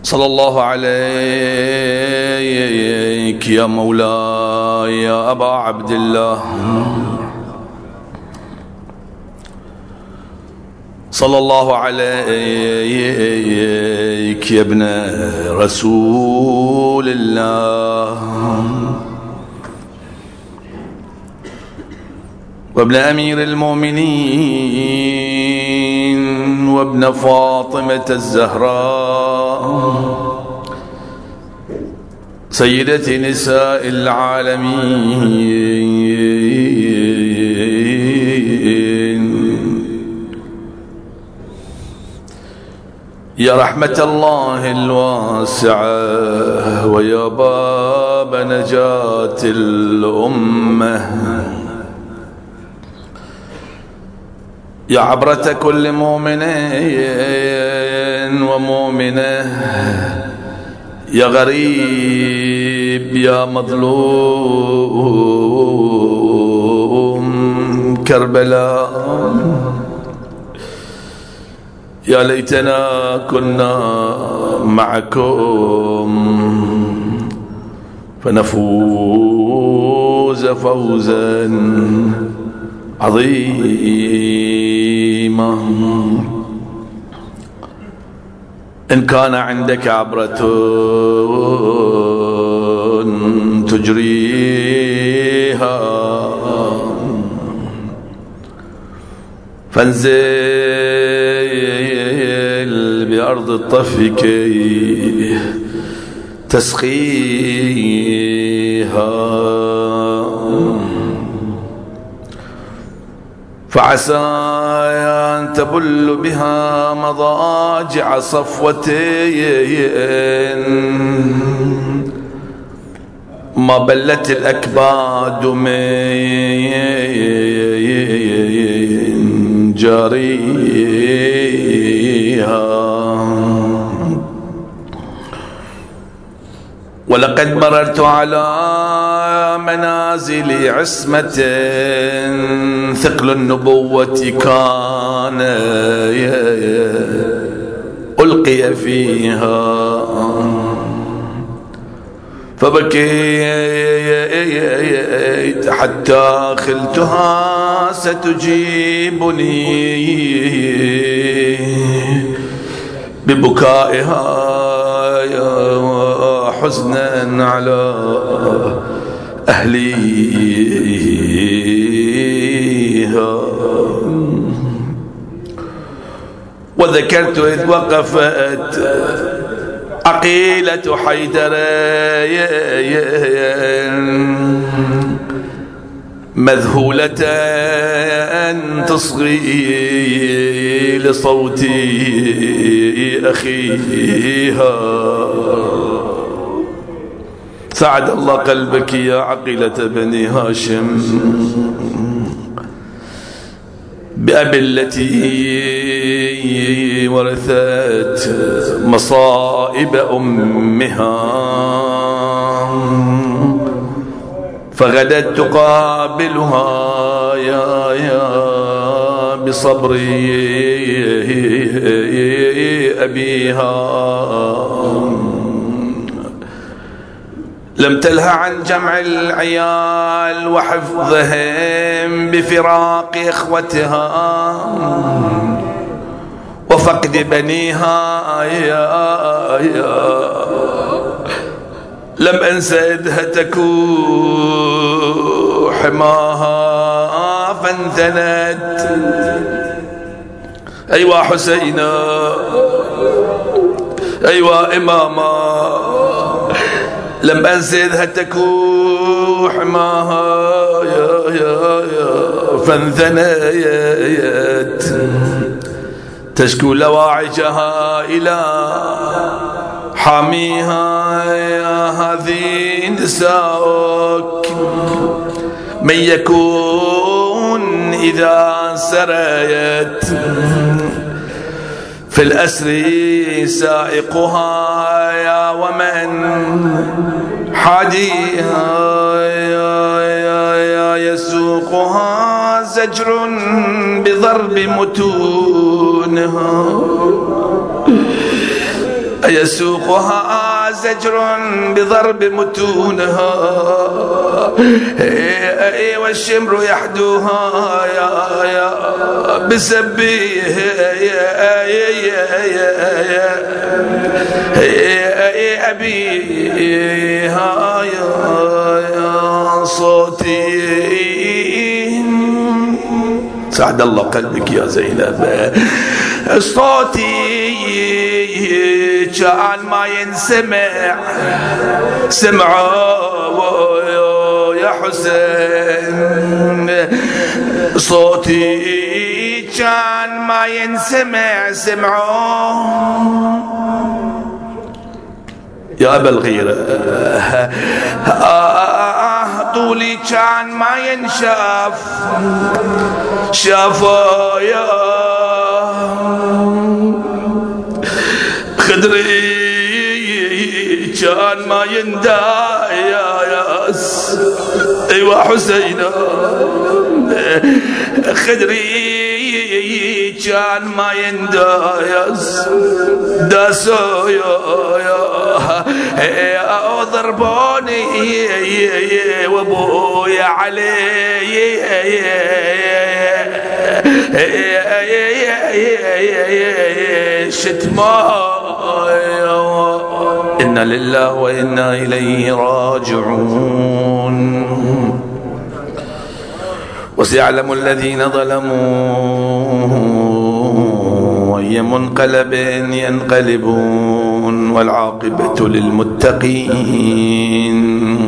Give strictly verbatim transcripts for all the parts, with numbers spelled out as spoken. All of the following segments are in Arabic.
صلى الله عليك يا مولاي يا أبا عبد الله، صلى الله عليك يا ابن رسول الله وابن أمير المؤمنين وابن فاطمة الزهراء سيدة نساء العالمين، يا رحمة الله الواسعة ويا باب نجاة الأمة، يا عبرة كل مؤمن ومؤمنة، يا غريب يا مظلوم كربلاء، يا ليتنا كنا معكم فنفوز فوزا عظيما. إن كان عندك عبرة تجريها فانزل بأرض الطف كي تسقيها، فعسى أن تبل بها مضاجع صفوة ما بلت الأكباد من جاريها. ولقد مررت على منازل عصمة ثقل النبوة كان ألقي فيها، فبكيت حتى خلتها ستجيبني ببكائها حزنا على أهليها. وذكرت إذ وقفت عقيلة حيدر مذهولة تصغي لصوت أخيها. سعد الله قلبك يا عقيلة بني هاشم بأبي التي ورثت مصائب أمها، فغدت تقابلها يا يا بصبر أبيها. لم تلها عن جمع العيال وحفظهم بفراق إخوتها وفقد بنيها يا يا لم أنس إذ هتكوا حماها فانثنت. أيوا حسينا أيوا إماما لم أنس إذ هتكوا حماها يا يا يا فانثنيت تشكو لواعجها إلى حاميها. يا هذه نساؤك من يكون إذا سريت في الأسر سائقها يا ومن حاديها يا يا يا يسوقها زجر بضرب متونها. أيسوقها زجر بضرب متونها والشمر يحدوها يا يا بسبيه أبيها يا صوتي. سعد الله قلبك يا زينب. صوتي كان ما ينسمع سمعوا يا حسين. صوتي كان ما ينسمع سمعوا يا أبا الغيرة. آه طولي كان ما ينشاف شافوا يا خدري كان ما يندى يا ياس. ايوا حسينا خدري كان ما يندى ياس داسو يا يا ضربوني وابويا علي شتما. إنا لله وإنا إليه راجعون. وسيعلم الذين ظلموا أي منقلب ينقلبون والعاقبة للمتقين.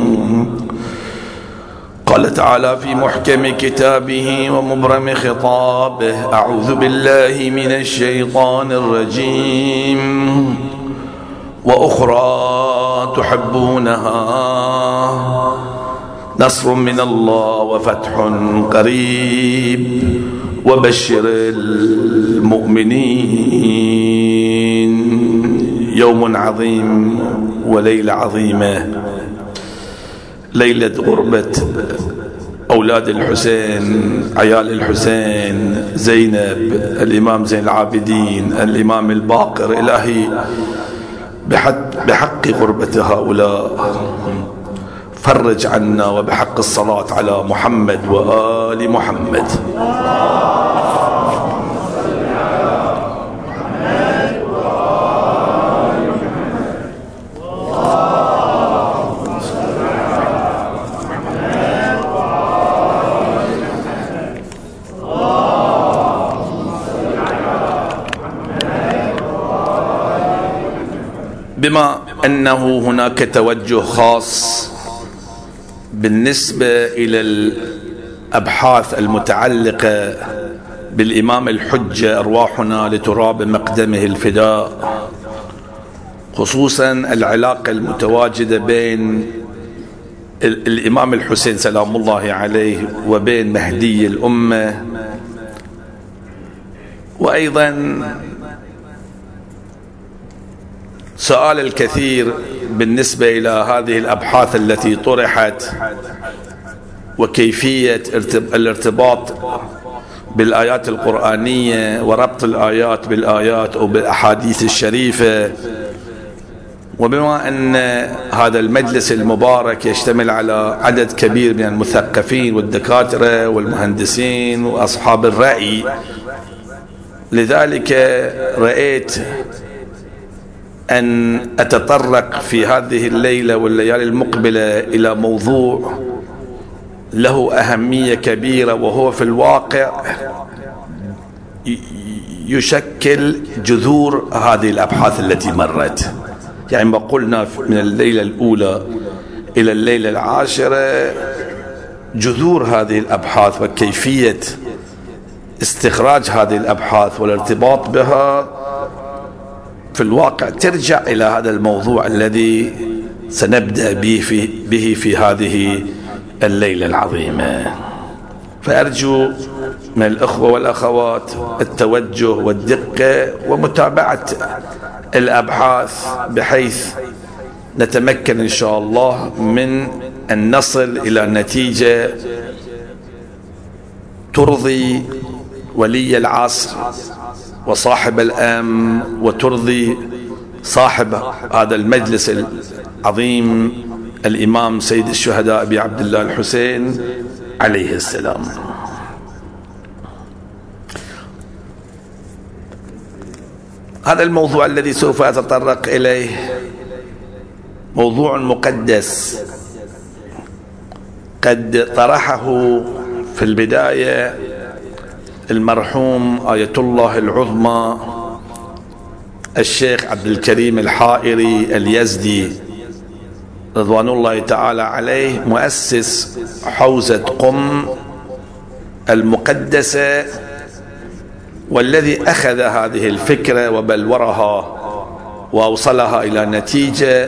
قال تعالى في محكم كتابه ومبرم خطابه: أعوذ بالله من الشيطان الرجيم. وأخرى تحبونها نصر من الله وفتح قريب وبشر المؤمنين. يوم عظيم وليلة عظيمة، ليلة غربة أولاد الحسين، عيال الحسين، زينب، الإمام زين العابدين، الإمام الباقر. إلهي بحق, بحق غربة هؤلاء فرج عنا، وبحق الصلاة على محمد وآل محمد. بما أنه هناك توجه خاص بالنسبة إلى الأبحاث المتعلقة بالإمام الحجة أرواحنا لتراب مقدمه الفداء، خصوصا العلاقة المتواجدة بين الإمام الحسين سلام الله عليه وبين مهدي الأمة، وأيضا سؤال الكثير بالنسبة إلى هذه الأبحاث التي طرحت وكيفية الارتباط بالآيات القرآنية وربط الآيات بالآيات أو بالأحاديث الشريفة. وبما أن هذا المجلس المبارك يشتمل على عدد كبير من المثقفين والدكاترة والمهندسين وأصحاب الرأي، لذلك رأيت أن أتطرق في هذه الليلة والليالي المقبلة إلى موضوع له أهمية كبيرة، وهو في الواقع يشكل جذور هذه الأبحاث التي مرت. يعني ما قلنا من الليلة الأولى إلى الليلة العاشرة جذور هذه الأبحاث وكيفية استخراج هذه الأبحاث والارتباط بها في الواقع ترجع إلى هذا الموضوع الذي سنبدأ به في, به في هذه الليلة العظيمة. فأرجو من الأخوة والأخوات التوجه والدقة ومتابعة الأبحاث بحيث نتمكن إن شاء الله من أن نصل إلى نتيجة ترضي ولي العصر وصاحب الأمر وترضي صاحب هذا المجلس العظيم الإمام سيد الشهداء أبي عبد الله الحسين عليه السلام. هذا الموضوع الذي سوف أتطرق إليه موضوع مقدس قد طرحه في البداية المرحوم آية الله العظمى الشيخ عبد الكريم الحائري اليزدي رضوان الله تعالى عليه، مؤسس حوزة قم المقدسة، والذي أخذ هذه الفكرة وبلورها وأوصلها إلى نتيجة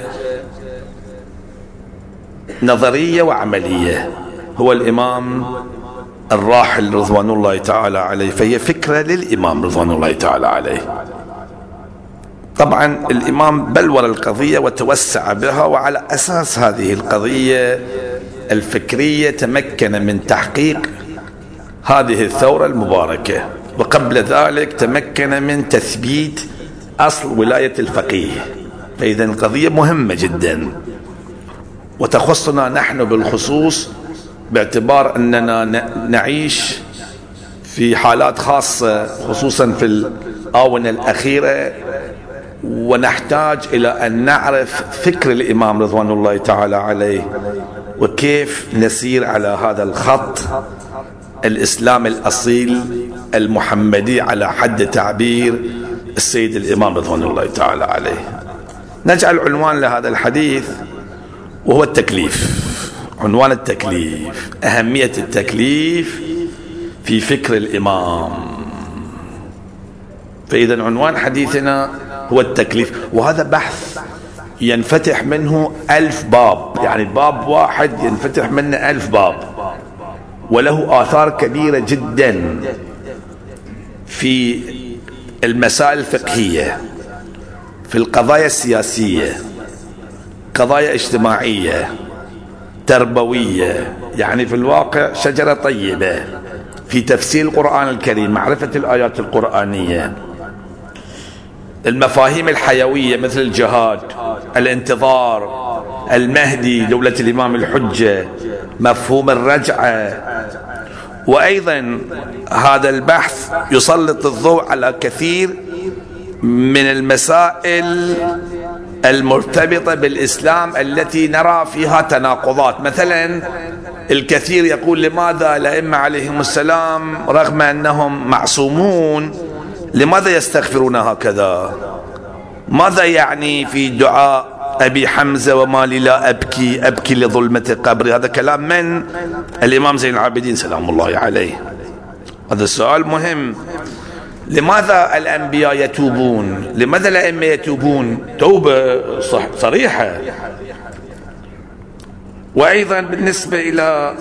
نظرية وعملية، هو الإمام الراحل رضوان الله تعالى عليه. فهي فكرة للإمام رضوان الله تعالى عليه. طبعا الإمام بلور القضية وتوسع بها، وعلى أساس هذه القضية الفكرية تمكن من تحقيق هذه الثورة المباركة، وقبل ذلك تمكن من تثبيت أصل ولاية الفقيه. فإذا القضية مهمة جدا وتخصنا نحن بالخصوص، باعتبار أننا نعيش في حالات خاصة خصوصا في الآونة الأخيرة، ونحتاج إلى أن نعرف فكر الإمام رضوان الله تعالى عليه وكيف نسير على هذا الخط الإسلام الأصيل المحمدي على حد تعبير السيد الإمام رضوان الله تعالى عليه. نجعل عنوان لهذا الحديث وهو التكليف، عنوان التكليف، أهمية التكليف في فكر الإمام. فإذا عنوان حديثنا هو التكليف، وهذا بحث ينفتح منه ألف باب، يعني باب واحد ينفتح منه ألف باب، وله آثار كبيرة جدا في المسائل الفقهية، في القضايا السياسية، قضايا اجتماعية، تربوية، يعني في الواقع شجرة طيبة في تفسير القرآن الكريم، معرفة الآيات القرآنية، المفاهيم الحيوية مثل الجهاد، الانتظار، المهدي، دولة الإمام الحجة، مفهوم الرجعة. وأيضا هذا البحث يسلط الضوء على كثير من المسائل المرتبطة بالإسلام التي نرى فيها تناقضات. مثلا الكثير يقول لماذا الأئمة عليهم السلام رغم أنهم معصومون لماذا يستغفرون هكذا؟ ماذا يعني في دعاء أبي حمزة وما لي لا أبكي أبكي لظلمة قبري؟ هذا كلام من الإمام زين العابدين سلام الله عليه. هذا السؤال مهم. لماذا الأنبياء يتوبون؟ لماذا الأئمة يتوبون توبة صريحة؟ وأيضا بالنسبة إلى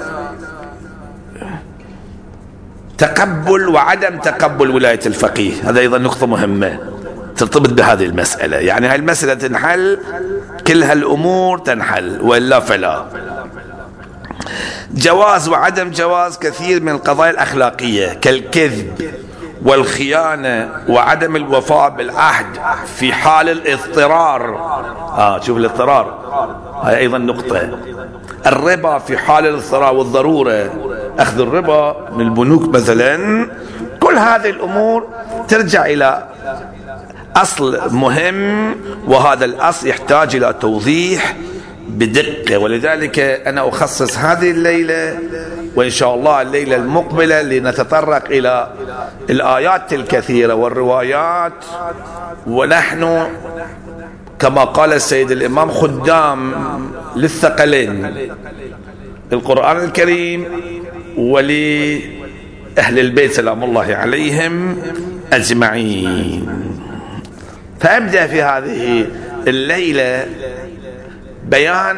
تقبل وعدم تقبل ولاية الفقيه، هذا أيضا نقطة مهمة ترتبط بهذه المسألة. يعني هاي المسألة تنحل، كل هالأمور تنحل، وإلا فلا. جواز وعدم جواز كثير من القضايا الأخلاقية كالكذب والخيانة وعدم الوفاء بالعهد في حال الاضطرار. آه شوف الاضطرار، هاي أيضا نقطة. الربا في حال الاضطرار والضرورة، أخذ الربا من البنوك مثلا. كل هذه الأمور ترجع إلى أصل مهم، وهذا الأصل يحتاج إلى توضيح بدقة. ولذلك أنا أخصص هذه الليلة وإن شاء الله الليلة المقبلة لنتطرق إلى الآيات الكثيرة والروايات، ونحن كما قال السيد الإمام خدام للثقلين، القرآن الكريم ولأهل البيت سلام الله عليهم أجمعين. فأبدأ في هذه الليلة بيان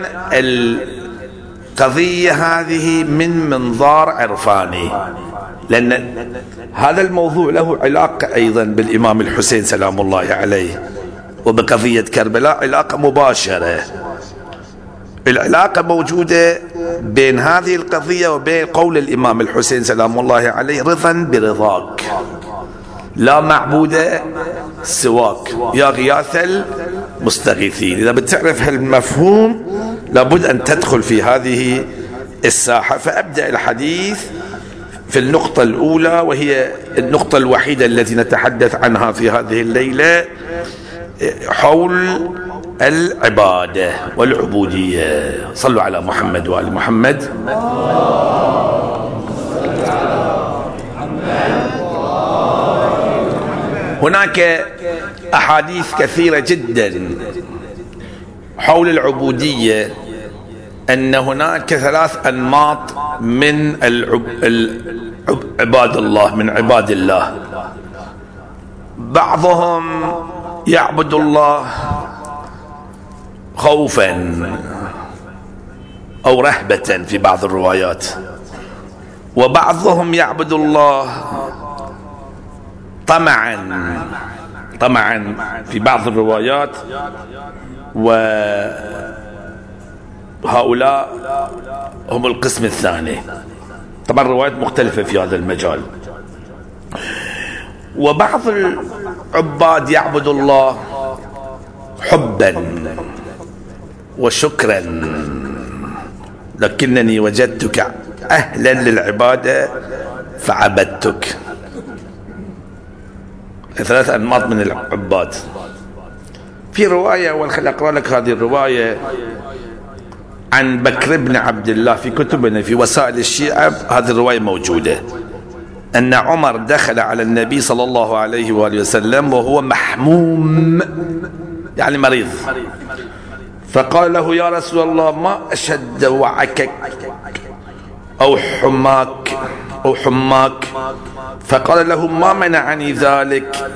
القضية هذه من منظار عرفاني، لأن هذا الموضوع له علاقة أيضا بالإمام الحسين سلام الله عليه وبقضية كربلاء، علاقة مباشرة. العلاقة موجودة بين هذه القضية وبين قول الإمام الحسين سلام الله عليه: رضا برضاك. لا معبود سواك يا غياث المستغيثين. إذا بتعرف هالمفهوم لابد أن تدخل في هذه الساحة. فأبدأ الحديث في النقطة الأولى، وهي النقطة الوحيدة التي نتحدث عنها في هذه الليلة، حول العبادة والعبودية. صلوا على محمد وآل محمد. هناك أحاديث كثيرة جدا حول العبودية، أن هناك ثلاث أنماط من عباد الله، من عباد الله. بعضهم يعبد الله خوفا أو رهبة في بعض الروايات، وبعضهم يعبد الله طمعا طمعا في بعض الروايات، وهؤلاء هم القسم الثاني. طبعا الروايات مختلفة في هذا المجال. وبعض العباد يعبد الله حبا وشكرا، لكنني وجدتك أهلا للعبادة فعبدتك. ثلاث أنماط من العباد. في رواية، والخل أقرأ لك هذه الرواية عن بكر بن عبد الله في كتبنا في وسائل الشيعة. هذه الرواية موجودة، أن عمر دخل على النبي صلى الله عليه وآله وسلم وهو محموم، يعني مريض، فقال له: يا رسول الله، ما أشد وعكك أو حماك أو حماك؟ فقال له: ما منعني ذلك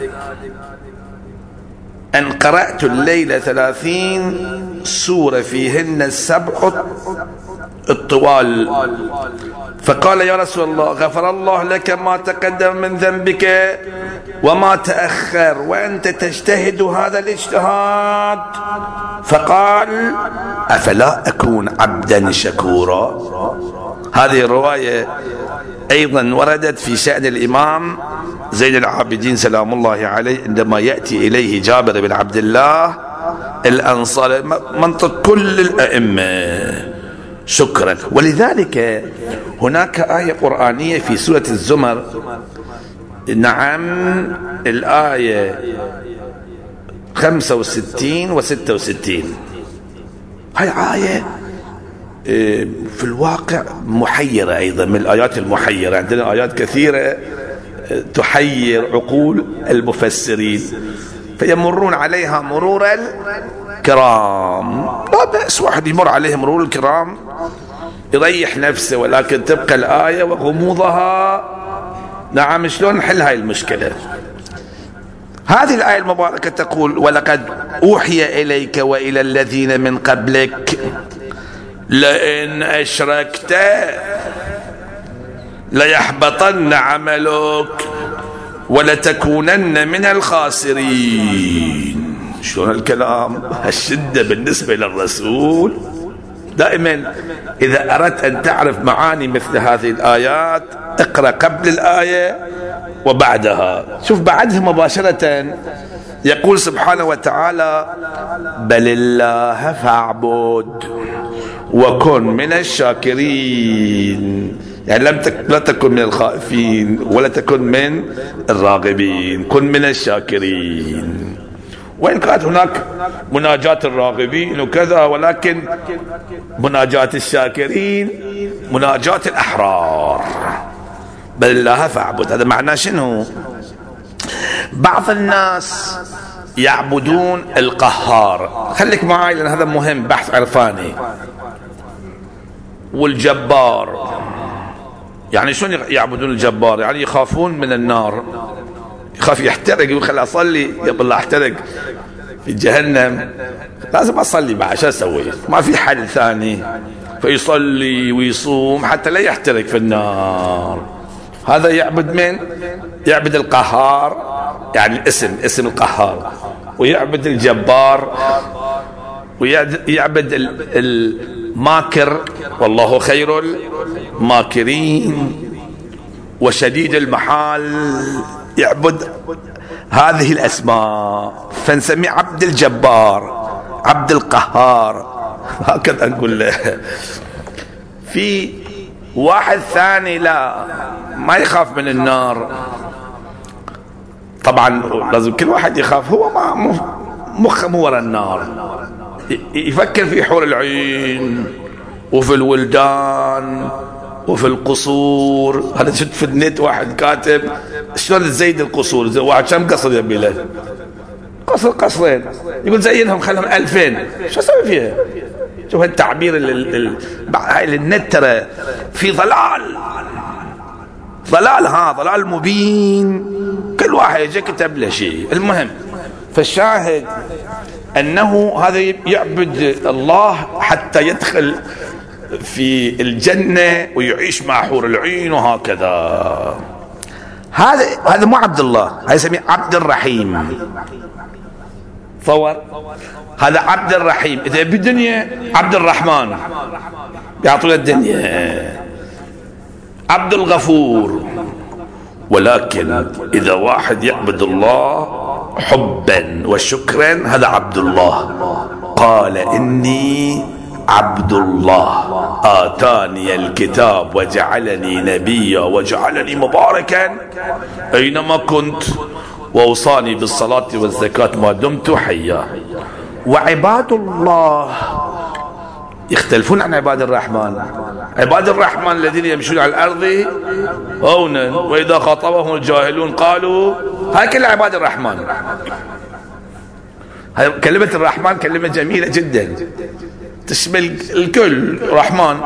أن قرأت الليلة ثلاثين سورة فيهن السبع الطوال. فقال: يا رسول الله، غفر الله لك ما تقدم من ذنبك وما تأخر، وأنت تجتهد هذا الاجتهاد. فقال: أفلا أكون عبدا شكورا؟ هذه الرواية أيضا وردت في شأن الإمام زين العابدين سلام الله عليه، عندما يأتي إليه جابر بن عبد الله الأنصاري، منطق كل الأئمة شكرا. ولذلك هناك آية قرآنية في سورة الزمر، نعم، الآية خمسة وستين وستة وستين، هاي آية في الواقع محيرة أيضا، من الآيات المحيرة. عندنا آيات كثيرة تحير عقول المفسرين، فيمرون عليها مرور الكرام. لا بأس واحد يمر عليه مرور الكرام يريح نفسه، ولكن تبقى الآية وغموضها. نعم، شلون نحل هاي المشكلة؟ هذه الآية المباركة تقول: ولقد أوحي إليك وإلى الذين من قبلك لئن أشركت ليحبطن عملك ولتكونن من الخاسرين. شلون الكلام؟ الشدة بالنسبة للرسول. دائما إذا أردت أن تعرف معاني مثل هذه الآيات اقرأ قبل الآية وبعدها. شوف بعدها مباشرة يقول سبحانه وتعالى: بل الله فاعبد وكن من الشاكرين. يعني لم تك... لا تكن من الخائفين ولا تكن من الراغبين، كن من الشاكرين. وإن كانت هناك مناجاة الراغبين وكذا، ولكن مناجاة الشاكرين مناجاة الأحرار. بل الله فاعبد، هذا معناه شنو؟ بعض الناس يعبدون القهار، خليك معي لأن هذا مهم، بحث عرفاني. والجبار، يعني شلون يعبدون الجبار؟ يعني يخافون من النار، يخاف يحترق، يقول خل أصلي قبل لا أحترق في جهنم، لازم أصلي بعد، شو أسوي؟ ما في حل ثاني، فيصلي ويصوم حتى لا يحترق في النار. هذا يعبد من؟ يعبد القهار، يعني الاسم، اسم القهار، ويعبد الجبار، ويعبد الماكر، والله خير الماكرين، وشديد المحال يعبد هذه الأسماء فنسميه عبد الجبار، عبد القهار، هكذا نقول له. في واحد ثاني لا ما يخاف من النار، طبعا لازم كل واحد يخاف، هو ما مخه مو ورا النار، يفكر في حور العين وفي الولدان وفي القصور. هذا شفت في النت واحد كاتب شلون تزيد القصور، واحد كم قصر يبي له؟ قصر قصرين، يقول زينهم خلهم ألفين، شو اسوي فيها؟ شوف التعبير هاي النت ترى في ضلال، ضلال، ها ضلال مبين، كل واحد يجي كتب له شيء. المهم فالشاهد أنه هذا يعبد الله حتى يدخل في الجنة ويعيش مع حور العين وهكذا. هذا هذا مو عبد الله، هذا يسميه عبد الرحيم. تصور هذا عبد الرحيم، إذا بالدنيا عبد الرحمن يعطونا الدنيا، عبد الغفور. ولكن إذا واحد يعبد الله حبا وشكرا هذا عبد الله. قال إني عبد الله آتاني الكتاب وجعلني نبيا وجعلني مباركا أينما كنت وأوصاني بالصلاة والزكاة ما دمت حيا. وعباد الله يختلفون عن عباد الرحمن. عباد الرحمن الذين يمشون على الأرض هونا وإذا خاطبهم الجاهلون قالوا، هاي كل عباد الرحمن. هاي كلمة الرحمن كلمة جميلة جدا تشمل الكل. رحمن،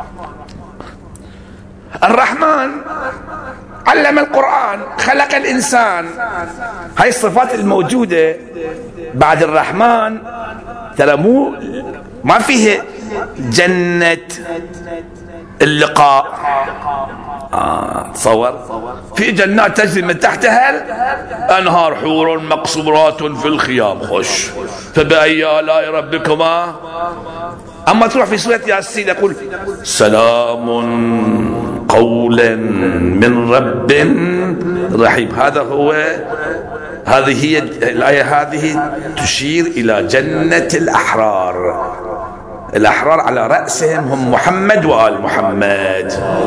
الرحمن علم القرآن، خلق الإنسان. هاي الصفات الموجودة بعد الرحمن ترى مو ما فيه جنة اللقاء. آه تصور في جنات تجري من تحتها أنهار حور مقصورات في الخيام، خش فبأي آلاء ربكما. أما تروح في سورة ياسين يقول سلام قولا من رب رحيم. هذا هو هذه هي الآية، هذه تشير إلى جنة الأحرار. الأحرار على رأسهم هم محمد وآل محمد.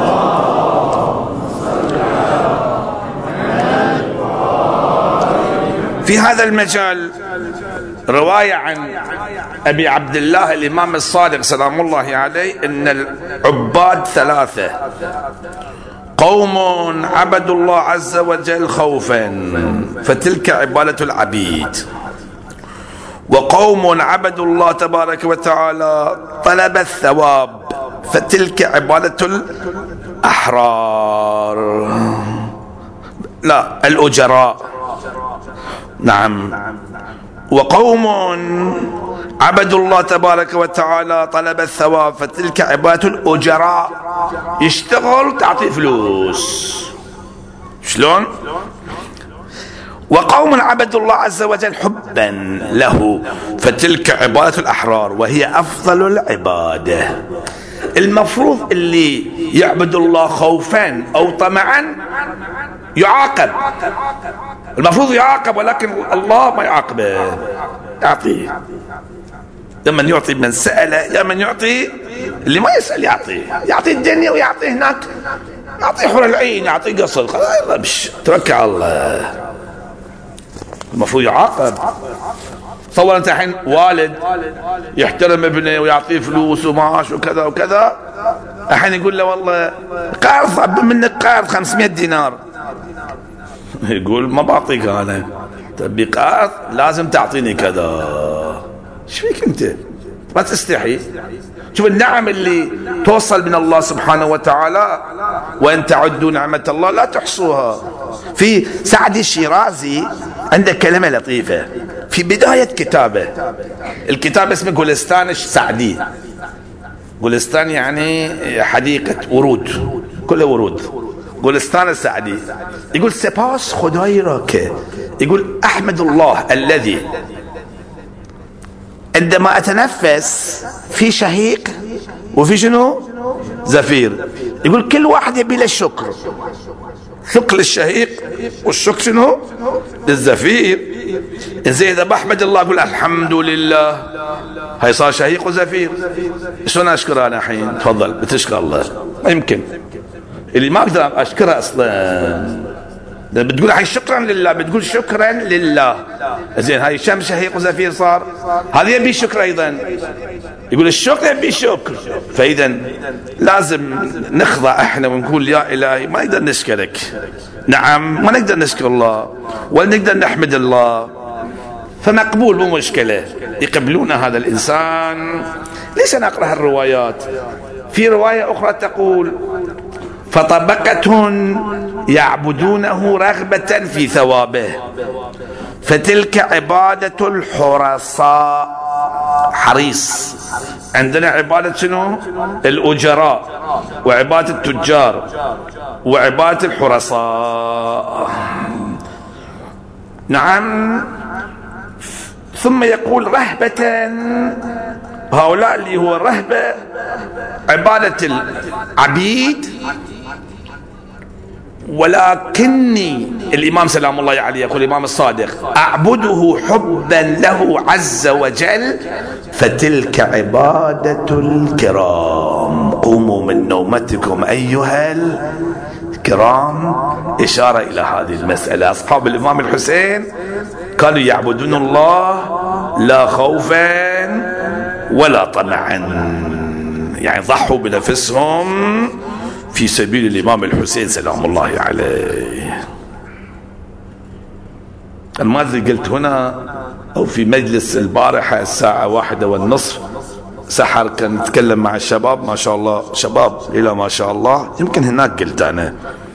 في هذا المجال رواية عن أبي عبد الله الإمام الصادق سلام الله عليه إن العباد ثلاثة: قوم عبدوا الله عز وجل خوفا فتلك عبادة العبيد، وقوم عبدوا الله تبارك وتعالى طلب الثواب فتلك عبادة الأحرار، لا الأجراء. نعم. وقوم عبدوا الله تبارك وتعالى طلب الثواب فتلك عبادة الأجراء، يشتغل تعطي فلوس. شلون؟ وقوم عبدوا الله عز وجل حبا له فتلك عبادة الأحرار وهي أفضل العبادة. المفروض اللي يعبد الله خوفا أو طمعا يعاقب، المفروض يعاقب، ولكن الله ما يعاقبه، يعطيه. لما يعطي من سأل، يا من يعطي اللي ما يسأل يعطيه، يعطي الدنيا ويعطي هناك، يعطي حور العين، يعطي قصر، يلا بش توكل على الله. المفروض يعاقب. تصور انت الحين والد يحترم ابنه ويعطيه فلوس ومعاش وكذا وكذا، الحين يقول له والله قرض، ابي منك قرض خمسمائة دينار، يقول ما بعطيك انا، تبي قرض لازم تعطيني كذا. ايش فيك انت؟ ما تستحي؟ شوف النعم اللي توصل من الله سبحانه وتعالى، وان تعدوا نعمة الله لا تحصوها. في سعدي الشيرازي عنده كلمة لطيفة في بداية كتابه، الكتاب اسمه جولستان السعدي. جولستان يعني حديقة ورود، كلها ورود. جولستان السعدي يقول سپاس خدای را که، يقول أحمد الله الذي عندما أتنفس في شهيق وفي شنو زفير. يقول كل واحد يبي له الشكر، ثقل الشهيق والشك شنو؟ للزفير. زين اذا بحمد الله اقول الحمد لله، هاي صار شهيق وزفير. شلون اشكره انا الحين؟ تفضل بتشكر الله، ما يمكن. اللي ما اقدر اشكره اصلا بتقول الحين شكرا لله، بتقول شكرا لله. زين هاي شم شهيق وزفير صار، هذا يبي شكر ايضا، يقول الشكر يبي شكر. فاذا لازم نخضع احنا ونقول يا الهي ما نقدر نشكرك، نعم ما نقدر نشكر الله ولا نقدر نحمد الله، فمقبول مو مشكله، يقبلون هذا الانسان. ليش انا اقرا الروايات؟ في روايه اخرى تقول فطبقة يعبدونه رغبة في ثوابه، فتلك عبادة الحرصاء. حريص عندنا عبادة شنو؟ الأجراء، وعبادة التجار، وعبادة الحرصاء. نعم. ثم يقول رهبة، هؤلاء اللي هو الرهبة عبادة العبيد، ولكني الإمام سلام الله عليه يقول الإمام الصادق أعبده حبا له عز وجل، فتلك عبادة الكرام. قوموا من نومتكم أيها الكرام، إشارة إلى هذه المسألة. أصحاب الإمام الحسين كانوا يعبدون الله لا خوفا ولا طمعا، يعني ضحوا بنفسهم في سبيل الإمام الحسين سلام الله عليه. الماضي قلت هنا أو في مجلس البارحة الساعة واحدة والنصف سحر، كان نتكلم مع الشباب ما شاء الله، شباب إلى ما شاء الله، يمكن هناك قلت أنا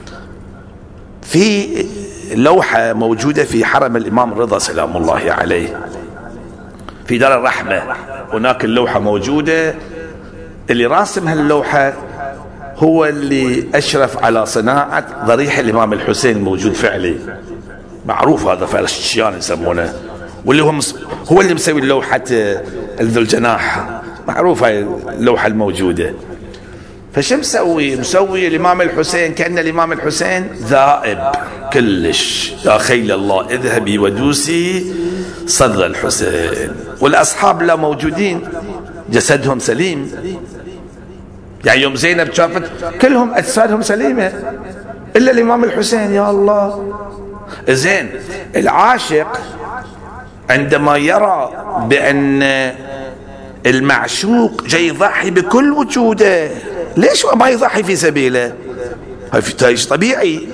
في لوحة موجودة في حرم الإمام الرضا سلام الله عليه في دار الرحمة، هناك اللوحة موجودة. اللي راسم هاللوحة هو اللي أشرف على صناعة ضريح الإمام الحسين الموجود فعلي، معروف هذا فالشيان يسمونه، واللي هو هو اللي مسوي اللوحة ذو الجناح، معروف هاي اللوحة الموجودة. فشو مسوي؟ مسوي الإمام الحسين كأن الإمام الحسين ذائب كلش، يا خيل الله اذهبي ودوسي صدر الحسين، والأصحاب لا موجودين جسدهم سليم، يعني يوم زينب شافت كلهم أجسادهم سليمة إلا الإمام الحسين. يا الله. زين العاشق عندما يرى بأن المعشوق جاي يضحي بكل وجوده، ليش ما يضحي في سبيله؟ هاي طبيعي.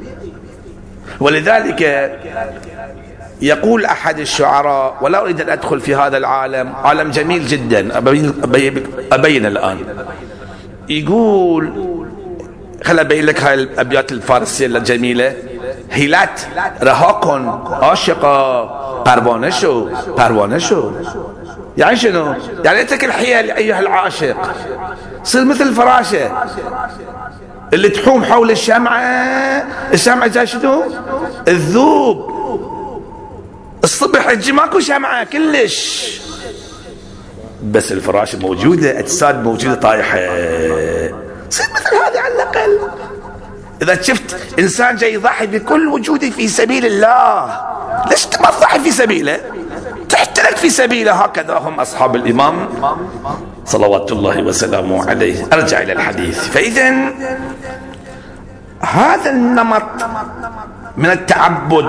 ولذلك يقول أحد الشعراء، ولا أريد أن أدخل في هذا العالم، عالم جميل جدا أبين, أبين الآن، يقول خل أبين لك هاي الأبيات الفارسية الجميلة. هیلت رها کن عاشقا پروانه شو پروانه شو. يعني شنو؟ يعني اترك الحيل أيها العاشق، صير مثل الفراشة اللي تحوم حول الشمعة، الشمعة جاي شنو؟ الذوب، الصبح تجي ماكو شمعة كلش، بس الفراشة موجودة، أجساد موجودة طايحة. صير مثل هذا على الأقل. إذا شفت إنسان جاي يضحي بكل وجودي في سبيل الله، ليش ما تضحي في سبيله؟ تحترق في سبيله. هكذا هم أصحاب الإمام صلوات الله وسلامه عليه. أرجع إلى الحديث. فإذا هذا النمط من التعبد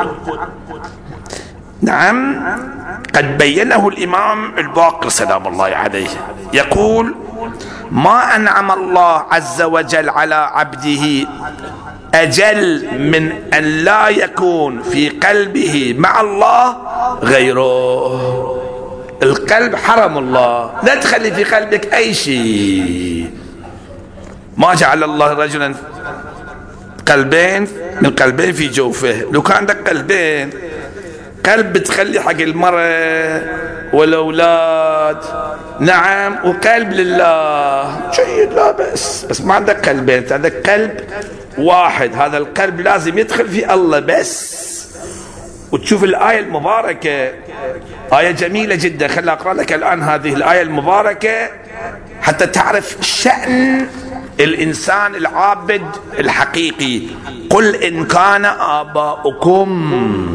نعم قد بينه الإمام الباقر سلام الله عليه، يقول ما أنعم الله عز وجل على عبده أجل من أن لا يكون في قلبه مع الله غيره. القلب حرم الله، لا تخلي في قلبك أي شيء. ما جعل الله رجلا قلبين من قلبين في جوفه. لو كان عندك قلبين، قلب بتخلي حق المرأة والأولاد نعم، وقلب لله جيد لا بس، بس ما عندك قلبين، انت عندك قلب واحد، هذا القلب لازم يدخل في الله بس. وتشوف الآية المباركة، آية جميلة جدا، خلي أقرأ لك الآن هذه الآية المباركة حتى تعرف شأن الإنسان العابد الحقيقي. قل إن كان آباؤكم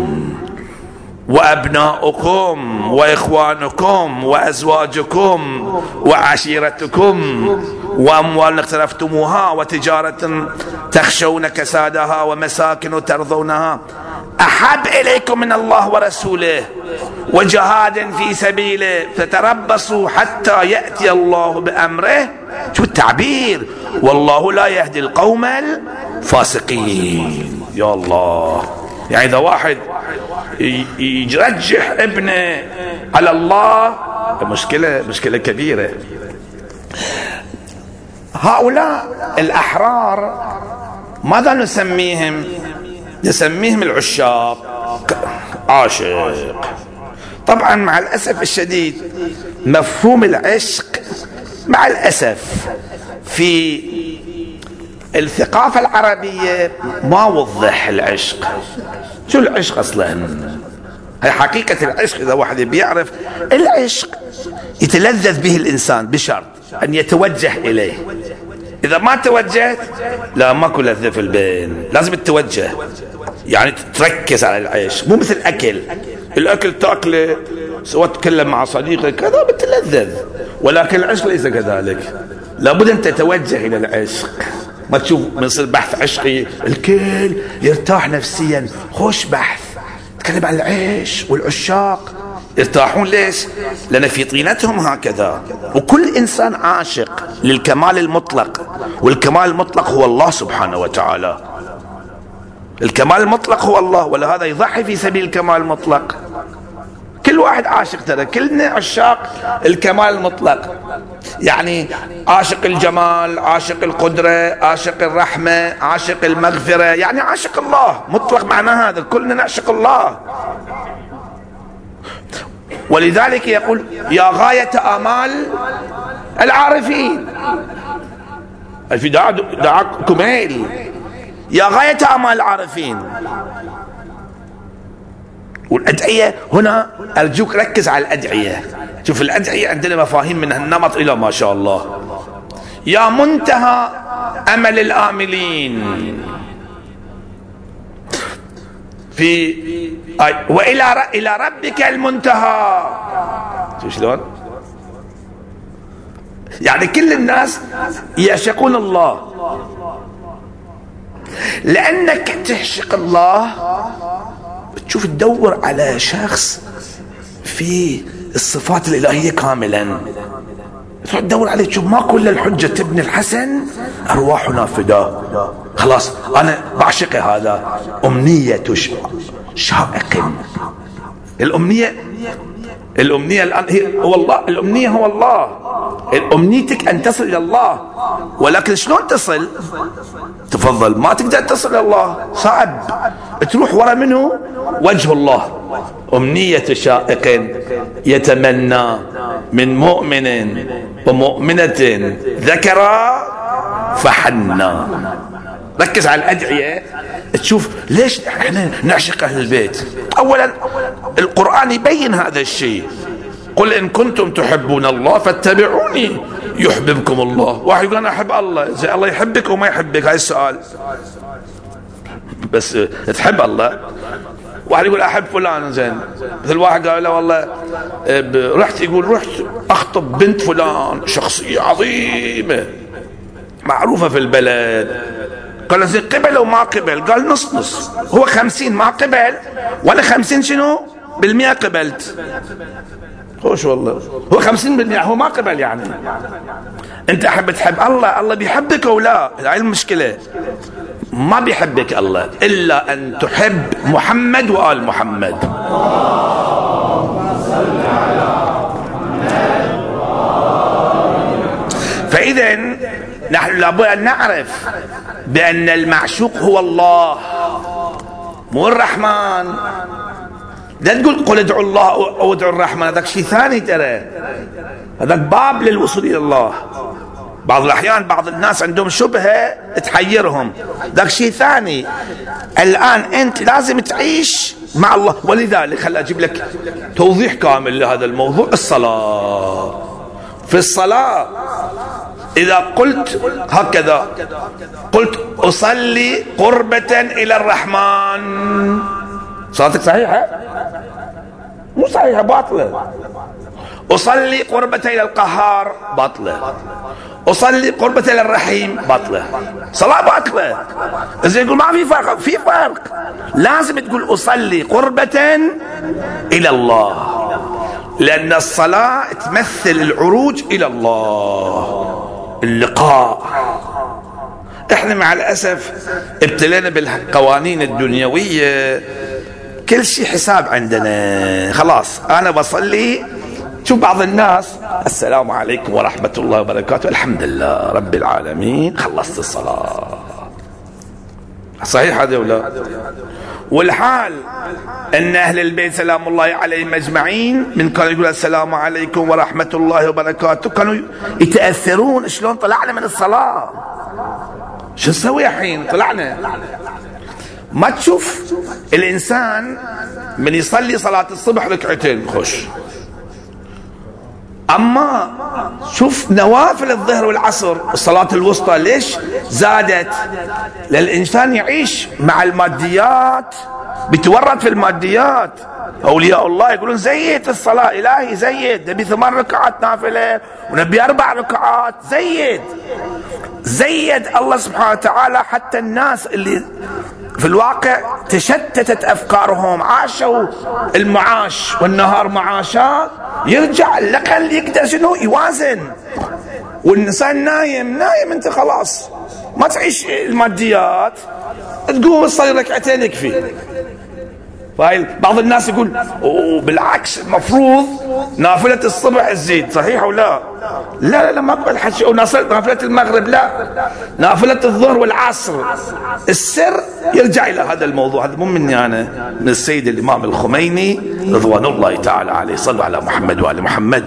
وأبناؤكم وإخوانكم وأزواجكم وعشيرتكم وأموال اقترفتموها وتجارة تخشون كسادها ومساكن ترضونها أحب إليكم من الله ورسوله وجهاد في سبيله فتربصوا حتى يأتي الله بأمره. شو التعبير؟ والله لا يهدي القوم الفاسقين. يا الله، يعني إذا واحد يرجح ابنه على الله مشكلة مشكلة كبيرة. هؤلاء الأحرار ماذا نسميهم؟ نسميهم العشاق، عاشق. طبعا مع الأسف الشديد مفهوم العشق مع الأسف في الثقافة العربية ما وضح العشق. شو العشق أصلا؟ هي حقيقة العشق. إذا واحد بيعرف العشق يتلذذ به الإنسان بشرط أن يتوجه إليه. إذا ما توجهت لا ماكو لذة في البين، لازم تتوجه، يعني تركز على العيش. مو مثل أكل، الأكل تأكله سواء تتكلم مع صديقك كذا بتلذذ، ولكن العشق ليس كذلك. لابد أن تتوجه إلى العشق. ما تشوف بنصير بحث عشقي الكل يرتاح نفسيا، خوش بحث تكلم عن العيش والعشاق يرتاحون. ليش؟ لأن في طينتهم هكذا. وكل إنسان عاشق للكمال المطلق، والكمال المطلق هو الله سبحانه وتعالى. الكمال المطلق هو الله، ولهذا يضحي في سبيل الكمال المطلق. كل واحد عاشق، ترى كلنا عشاق الكمال المطلق، يعني عاشق الجمال، عاشق القدرة، عاشق الرحمة، عاشق المغفرة، يعني عاشق الله مطلق. معنى هذا كلنا نعشق الله. ولذلك يقول يا غاية آمال العارفين. في دعاء كميل يا غاية آمال العارفين. والأدعية هنا أرجوك ركز على الأدعية. شوف الأدعية عندنا مفاهيم من النمط إلى ما شاء الله. يا منتهى أمل الآملين في وإلى إلى ربك المنتهى. شوف شلون؟ يعني كل الناس يعشقون الله. لأنك تعشق الله تشوف تدور على شخص في الصفات الإلهية كاملا، تروح تدور عليه تشوف ما كل الحجة تبني الحسن أرواحنا فداه. خلاص أنا بعشق هذا. أمنية شائق. الأمنية الأمنية الآن هي هو الله. الأمنية هو الله. أمنيتك أن تصل إلى الله، ولكن شلون تصل؟ تفضل ما تقدر تصل إلى الله، صعب. تروح ورا منه وجه الله. أمنية شائق يتمنى من مؤمن ومؤمنة ذكرى فحنا. ركز على الأدعية تشوف ليش احنا نعشق أهل البيت. أولا القرآن يبين هذا الشيء. قل إن كنتم تحبون الله فاتبعوني يحببكم الله. واحد يقول أنا أحب الله، زي الله يحبك وما يحبك؟ هاي السؤال. بس تحب الله. واحد يقول أحب فلان، زين. مثل واحد قال له والله رحت، يقول رحت أخطب بنت فلان شخصية عظيمة معروفة في البلد. قال زين قبل وما قبل؟ قال نص نص. هو خمسين ما قبل ولا خمسين شنو بالمئة قبلت. خوش والله. هو خمسين بالمئة هو ما قبل. يعني انت احب تحب الله، الله بيحبك او لا؟ هاي المشكلة. ما بيحبك الله الا ان تحب محمد وآل محمد. فاذا نحن لابد ان نعرف بان المعشوق هو الله مو الرحمن. لا تقول قل ادعوا الله او ادعوا الرحمن، هذاك شيء ثاني. ترى هذاك باب للوصول الى الله. بعض الاحيان بعض الناس عندهم شبهه تحيرهم، ذاك شيء ثاني. الان انت لازم تعيش مع الله. ولذلك خل اجيب لك توضيح كامل لهذا الموضوع. الصلاه، في الصلاه إذا قلت هكذا، قلت أصلي قربة إلى الرحمن، صلاتك صحيحة؟ مو صحيحة، باطلة. أصلي قربة إلى القهار، باطلة. أصلي قربة إلى الرحيم، باطلة. صلاة باطلة. إذا يقول ما في فرق، في فرق. لازم تقول أصلي قربة إلى الله، لأن الصلاة تمثل العروج إلى الله، اللقاء. احنا مع الأسف ابتلينا بالقوانين الدنيوية، كل شيء حساب عندنا. خلاص أنا بصلي، شوف بعض الناس السلام عليكم ورحمة الله وبركاته، الحمد لله رب العالمين، خلصت الصلاة. صحيح هذا ولا؟ والحال ان اهل البيت سلام الله عليهم اجمعين من كانوا يقول السلام عليكم ورحمة الله وبركاته كانوا يتأثرون. شلون طلعنا من الصلاة؟ شو نسوي الحين؟ طلعنا. ما تشوف الانسان من يصلي صلاة الصبح ركعتين خش، اما شوف نوافل الظهر والعصر الصلاة الوسطى ليش زادت؟ للإنسان يعيش مع الماديات، بيتورط في الماديات. أولياء الله يقولون زيد الصلاة، إلهي زيد، نبي ثمان ركعات نافلة ونبي أربع ركعات، زيد زيد الله سبحانه وتعالى. حتى الناس اللي في الواقع تشتتت أفكارهم، عاشوا المعاش والنهار معاشات، يرجع على الأقل يقدر شنو يوازن. والإنسان نايم نايم، أنت خلاص ما تعيش الماديات، تقوم تصلي ركعتين يكفي. بعض الناس يقول بالعكس المفروض نافلة الصبح تزيد، صحيح ولا لا؟ لا لا ما اقبل حكي. نافلة المغرب لا، نافلة الظهر والعصر. السر يرجع الى هذا الموضوع، هذا مو مني انا، من السيد الامام الخميني رضوان الله تعالى عليه. صلوا على محمد وآل محمد.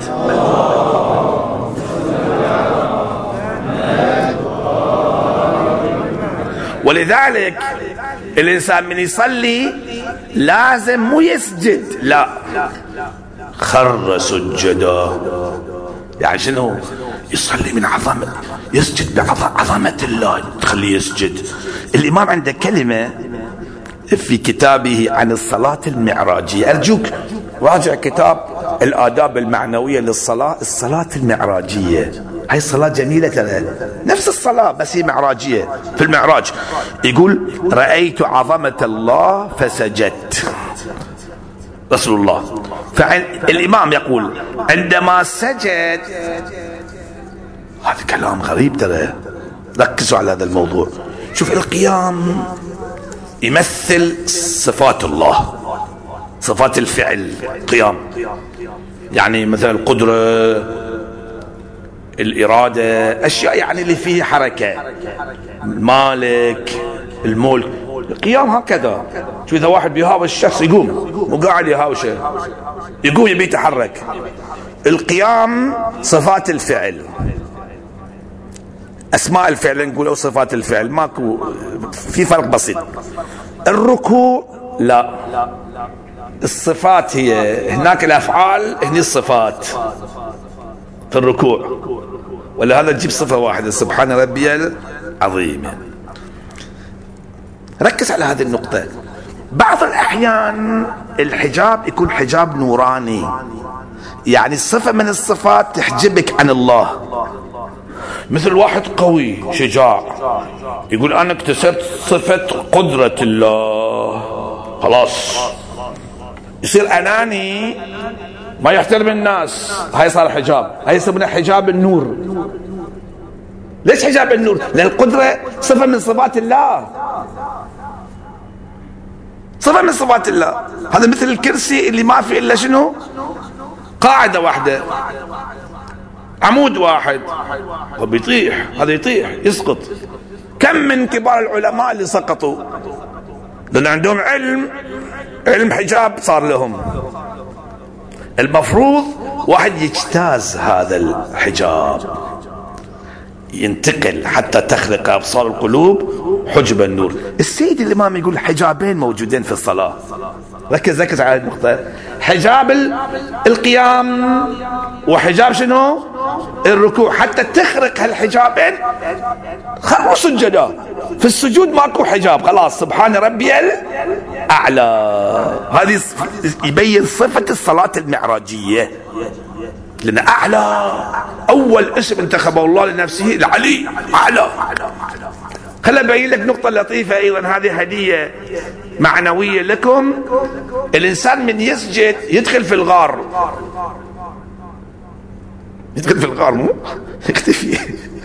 ولذلك الإنسان من يصلي لازم مو يسجد، لا، خر سجدا. يعني شنو؟ يصلي من عظمة، يسجد بعظمة الله تخليه يسجد. الإمام عنده كلمة في كتابه عن الصلاة المعراجية، أرجوك راجع كتاب الآداب المعنوية للصلاة، الصلاة المعراجية. هاي الصلاة جميلة ترى، نفس الصلاة بس هي معراجية. في المعراج يقول رأيت عظمة الله فسجدت، رسول الله. فالإمام يقول عندما سجد، هذا كلام غريب ترى، ركزوا على هذا الموضوع. شوف القيام يمثل صفات الله، صفات الفعل، قيام. يعني مثلا القدرة، الإرادة، أشياء يعني اللي فيه حركة، المالك، الملك. القيام هكذا. شو إذا واحد بيهاوش الشخص يقوم، مو قاعد يهاوشه، يقوم يبي يتحرك. القيام صفات الفعل، أسماء الفعل نقول أو صفات الفعل، ماكو، في فرق بسيط. الركوع لا، الصفات هي هناك، الأفعال هني الصفات في الركوع. ولهذا تجيب صفة واحدة، سبحان ربي العظيم. ركز على هذه النقطة. بعض الأحيان الحجاب يكون حجاب نوراني، يعني الصفة من الصفات تحجبك عن الله. مثل واحد قوي شجاع يقول أنا اكتسبت صفة قدرة الله، خلاص يصير أناني، ما يحترم الناس. هاي صار حجاب، هاي يسمونه حجاب النور. ليش حجاب النور؟ لأن القدرة صفة من صفات الله، صفة من صفات الله. هذا مثل الكرسي اللي ما في إلا شنو؟ قاعدة واحدة، عمود واحد، وبيطيح، هذا يطيح يسقط. كم من كبار العلماء اللي سقطوا لأن عندهم علم، علم حجاب صار لهم. المفروض واحد يجتاز هذا الحجاب، ينتقل حتى تخلق أبصار القلوب حجب النور. السيد الإمام يقول حجابين موجودين في الصلاة، ركز ركز على النقطة. حجاب القيام وحجاب شنو؟ الركوع حتى تخرق هالحجابين خروا سجدا. في السجود ماكو حجاب، خلاص سبحان ربي الأعلى. هذه يبين صفة الصلاة المعراجية، لأن أعلى أول اسم انتخبه الله لنفسه العلي أعلى. خل أبين لك نقطة لطيفة أيضا، هذه هدية معنوية لكم. الإنسان من يسجد يدخل في الغار، يدخل في الغار مو يختفي.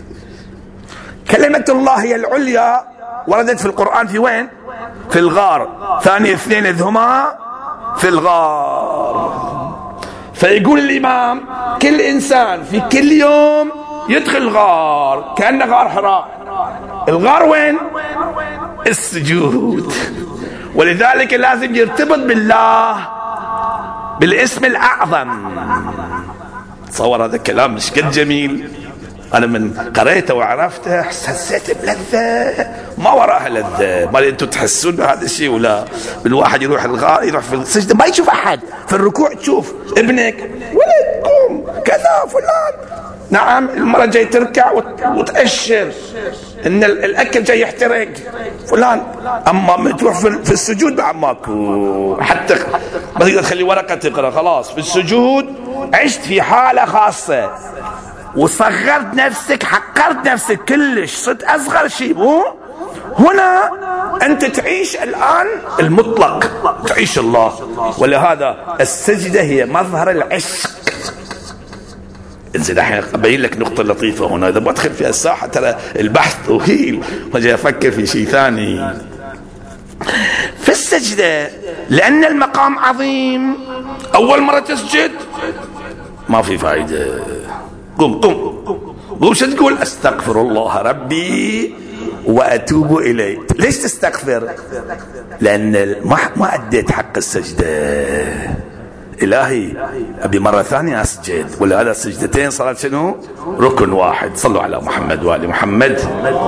كلمة الله هي العليا وردت في القرآن في وين؟ في الغار. ثاني اثنين إذ هما في الغار. فيقول الإمام كل إنسان في كل يوم يدخل غار، كأنه غار حراء. الغار وين؟ السجود. ولذلك لازم يرتبط بالله بالاسم الأعظم. تصور هذا الكلام مش قد جميل. أنا من قريته وعرفته حسيت بلذة ما وراها لذة. ما أنتم تحسون بهذا الشيء ولا؟ بالواحد يروح الغار يروح في السجدة ما يشوف أحد، في الركوع تشوف ابنك ولد قوم كذا فلان، نعم المرة جاي تركع وتأشر إن الأكل جاي يحترق فلان. أما ما تروح في السجود بعد ماكو، حتى ما تقدر تخلي ورقة تقرأ. خلاص في السجود عشت في حالة خاصة وصغرت نفسك، حقرت نفسك كلش، صرت أصغر شيء. مو هنا أنت تعيش الآن المطلق، تعيش الله. ولهذا السجدة هي مظهر العشق. إنزين الحين أبين لك نقطة لطيفة هنا، إذا بدخل في الساحة ترى البحث طويل وجاي أفكر في شيء ثاني. في السجدة لأن المقام عظيم، أول مرة تسجد ما في فائدة. قم قم قم شو تقول؟ أستغفر الله ربي وأتوب إليه. ليش تستغفر؟ لأن ما ما أديت حق السجدة. إلهي أبي مرة ثانية أسجد، ولا هذا السجدتين صارت شنو؟ ركن واحد. صلوا على محمد وآل محمد.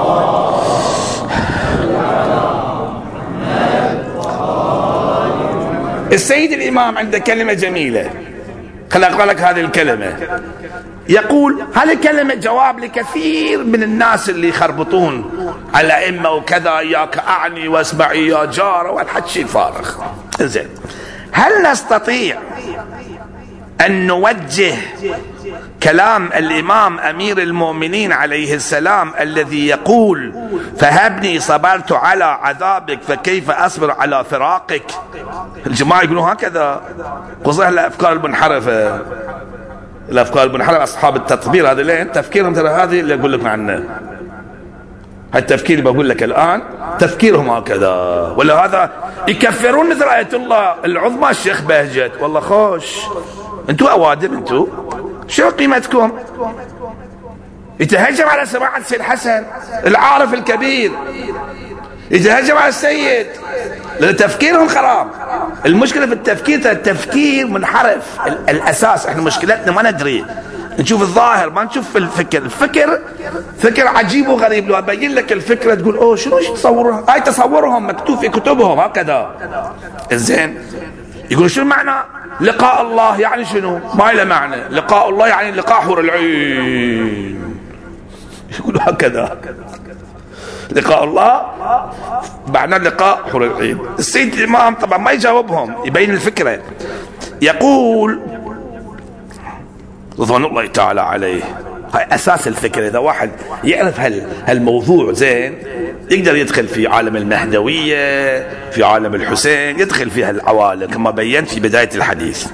السيد الإمام عنده كلمة جميلة، خل أقرأ لك هذه الكلمة. يقول هذه كلمة جواب لكثير من الناس اللي يخربطون على أئمة وكذا، إياك أعني واسمعي يا جار والحكي الفارغ. زين، هل نستطيع أن نوجه كلام الإمام أمير المؤمنين عليه السلام الذي يقول فهبني صبرت على عذابك فكيف أصبر على فراقك؟ الجماعة يقولون هكذا، خصوصا الأفكار المنحرفة. الأفكار المنحرفة أصحاب التطبير هذا لين تفكيرهم ترى هذه اللي أقول لك عنه. هالتفكير اللي بقول لك الآن تفكيرهم هكذا. ولا هذا يكفرون مثل آية الله العظمى الشيخ بهجت. والله خوش، انتوا أوادم، انتوا شو قيمتكم؟ يتهجم على سماحة السيد حسن العارف الكبير، يتهجم على السيد، لأن تفكيرهم خراب. المشكلة في التفكير، التفكير منحرف. الأساس احنا مشكلتنا ما ندري، نشوف الظاهر ما نشوف الفكر. الفكر فكر عجيب وغريب. لو أبين لك الفكرة تقول اوه شنو تصورها؟ هاي تصورهم مكتوب في كتبهم هكذا. زين، يقول شو المعنى؟ لقاء الله يعني شنو؟ ما له معنى. لقاء الله يعني لقاء حور العين، يقولوا هكذا. لقاء الله معنى لقاء حور العين. السيد الإمام طبعا ما يجاوبهم، يبين الفكرة. يقول رضوان الله تعالى عليه، هاي أساس الفكرة. إذا واحد يعرف هالموضوع زين يقدر يدخل في عالم المهدوية، في عالم الحسين، يدخل في هالعوالم كما بينت في بداية الحديث.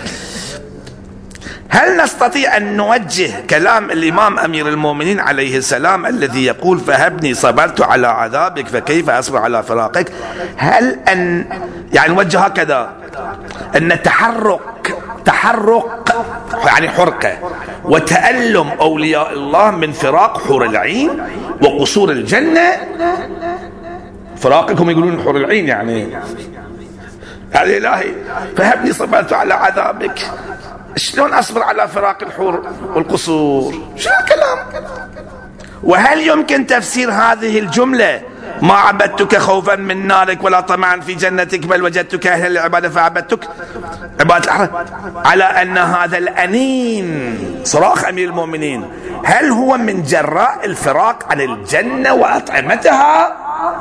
هل نستطيع أن نوجه كلام الإمام أمير المؤمنين عليه السلام الذي يقول فهبني صبرت على عذابك فكيف أصبر على فراقك؟ هل أن يعني نوجه هكذا أن تحرك تحرق يعني حرقة وتألم أولياء الله من فراق حور العين وقصور الجنة؟ فراقكم يقولون حور العين يعني يعني إلهي فهبني صبرت على عذابك، شلون أصبر على فراق الحور والقصور؟ شو الكلام؟ وهل يمكن تفسير هذه الجملة ما عبدتك خوفا من نارك ولا طمعا في جنتك بل وجدتك أهلا للعبادة فعبدتك عبادة الأحرار، على أن هذا الأنين صراخ أمير المؤمنين هل هو من جراء الفراق عن الجنة وأطعمتها؟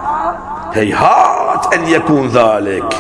هيهات أن يكون ذلك،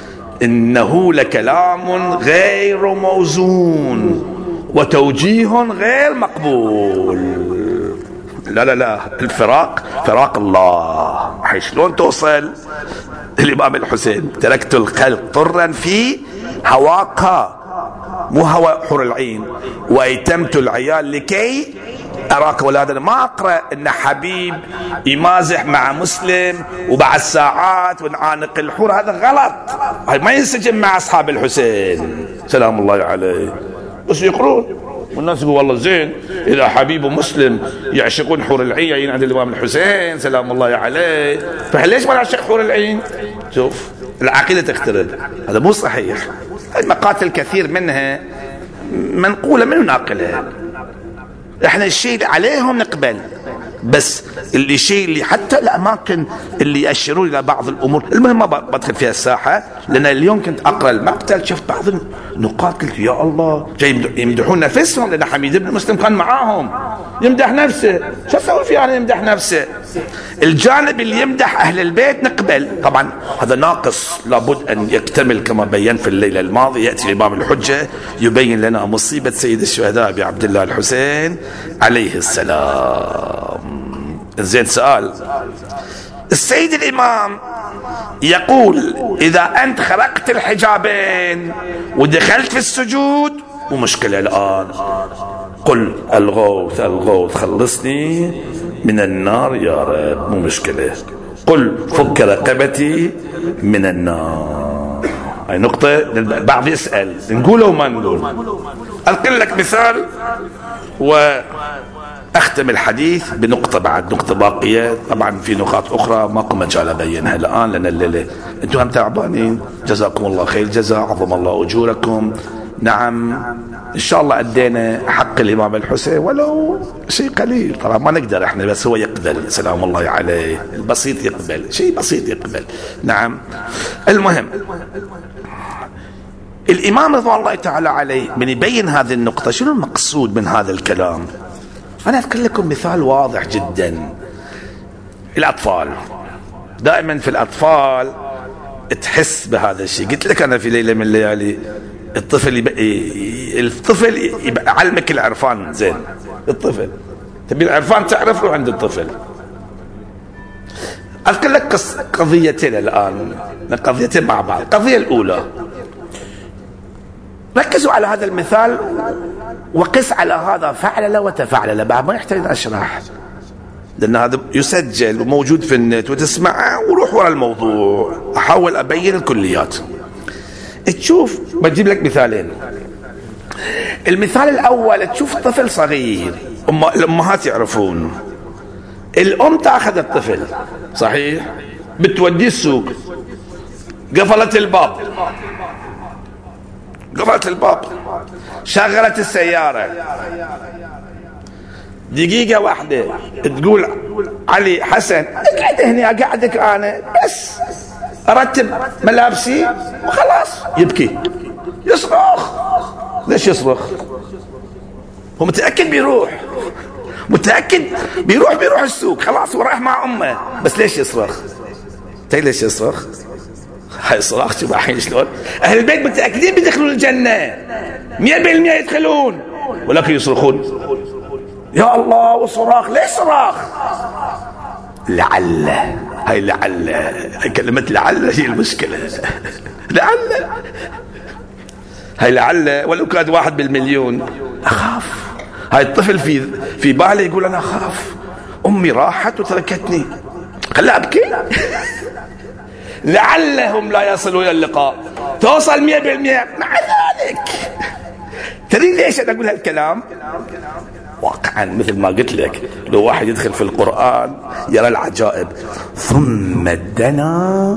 إنه لكلام غير موزون وتوجيه غير مقبول. لا لا لا، الفراق فراق الله. حي شلون توصل الإمام الحسين تركت الخلق طرا في هواك، مو هوى حور العين، وأيتمت العيال لكي أراك ولادنا. ما أقرأ إن حبيب يمازح مع مسلم وبعد ساعات ونعانق الحور، هذا غلط. هاي ما ينسجم مع أصحاب الحسين سلام الله عليه. بس يقرون والناس يقول والله زين إذا حبيب ومسلم يعشقون حور العين عند الإمام الحسين سلام الله عليه، فليش ما نعشق حور العين؟ شوف العقيدة تختلف، هذا مو صحيح. المقاتل كثير منها منقولة منه ناقلها، احنا الشيء عليهم نقبل، بس اللي شيء اللي حتى الاماكن اللي يأشرون الى بعض الامور، المهم ما بدخل فيها الساحه، لان اليوم كنت اقرا المقتل شفت بعض النقاط قلت يا الله جاي يمدحون نفسهم، لان حميد بن مسلم كان معاهم يمدح نفسه، شو اسوي فيه انا يمدح نفسه؟ الجانب اللي يمدح اهل البيت نقبل، طبعا هذا ناقص لابد ان يكتمل كما بين في الليله الماضيه. ياتي الامام الحجه يبين لنا مصيبه سيد الشهداء ابي عبد الله الحسين عليه السلام. زين سؤال، السيد الإمام يقول إذا أنت خرقت الحجابين ودخلت في السجود مو مشكلة الآن، قل الغوث الغوث خلصني من النار يا رب، مو مشكلة، قل فك رقبتي من النار. هاي نقطة بعض يسأل نقوله وما نقول. ألقي لك مثال و أختم الحديث بنقطة بعد نقطة باقية، طبعا في نقاط أخرى ماكو مجال أبينها الآن لأن الليلة أنتم هم تعبانين، جزاكم الله خير جزاء، عظم الله أجوركم. نعم إن شاء الله أدينا حق الإمام الحسين ولو شيء قليل، طبعا ما نقدر إحنا بس هو يقبل سلام الله عليه، البسيط يقبل، شيء بسيط يقبل. نعم المهم الإمام رضوان الله تعالى عليه من يبين هذه النقطة شنو المقصود من هذا الكلام. أنا أذكر لكم مثال واضح جدا، الأطفال دائما في الأطفال تحس بهذا الشيء. قلت لك أنا في ليلة من الليالي الطفل يبقى الطفل يبقى علمك العرفان زين، الطفل تبي العرفان تعرف له عند الطفل. أذكر لك قضيتين الآن، قضيتين مع بعض. القضية الأولى ركزوا على هذا المثال وقس على هذا فعل وتفعل، بعد ما يحتاج أشرح لأن هذا يسجل وموجود في النت وتسمعه وروح وراء الموضوع، أحاول أبين الكليات. تشوف بجيب لك مثالين. المثال الأول تشوف طفل صغير، أم... الأمهات يعرفون، الأم تأخذ الطفل صحيح بتوديه السوق، قفلت الباب قفلت الباب شغلت السيارة، دقيقة واحدة تقول علي حسن اقعد هنا اقعدك انا بس ارتب ملابسي وخلاص، يبكي يصرخ. ليش يصرخ؟ هو متأكد بيروح، متأكد بيروح بيروح السوق خلاص وراح مع امه، بس ليش يصرخ؟ تي ليش يصرخ؟ هاي صراخ شوف الحين شلون اهل البيت متأكدين بيدخلون الجنة مية بالمية يدخلون، ولكن يصرخون يا الله وصراخ. ليش صراخ؟ لعل، هاي لعل، هاي كلمة لعل هي المشكلة. لعل هاي لعل ولو كانت واحد بالمليون أخاف. هاي الطفل في في باله يقول أنا أخاف، أمي راحت وتركتني خلها أبكي. لعلهم لا يصلوا إلى اللقاء، توصل مية بالمية. مع ذلك تدري ليش أنا أقول هالكلام؟ واقعا مثل ما قلت لك لو واحد يدخل في القرآن يرى العجائب. ثم دنا